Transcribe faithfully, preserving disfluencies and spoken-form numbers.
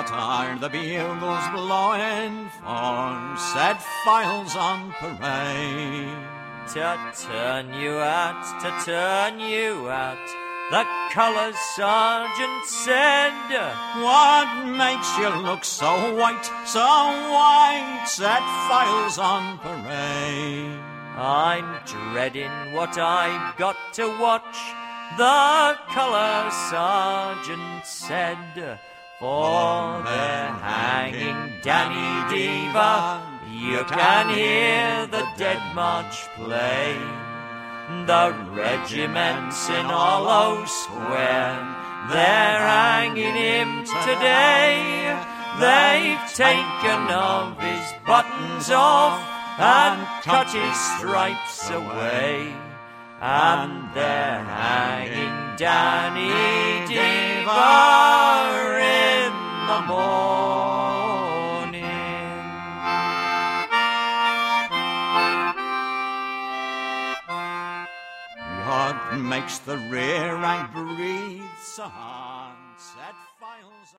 What are the bugles blowing for? Said files on parade. To turn you out, to turn you out, the colours sergeant said. What makes you look so white, so white? Said files on parade. I'm dreading what I've got to watch, the colour sergeant said. For they're hanging Danny Deever, you can hear the Dead March play. The regiment's in Hollow Square, they're hanging him today. They've taken of his buttons off and cut his stripes away. And they're hanging Danny Deever in the morning. What makes the rear rank breathe so hard? Said files